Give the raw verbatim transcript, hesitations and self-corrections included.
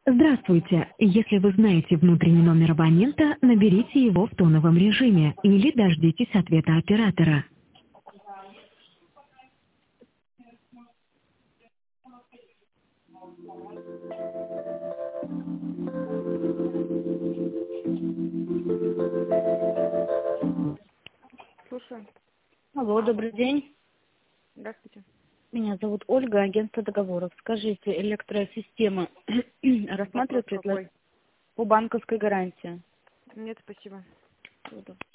Здравствуйте. Если вы знаете внутренний номер абонента, наберите его в тоновом режиме или дождитесь ответа оператора. Слушаю. Алло, добрый день. Здравствуйте. Меня зовут Ольга, агентство договоров. Скажите, электросистема рассматривает Вопрос предложение какой? по банковской гарантии? Нет, спасибо. Буду.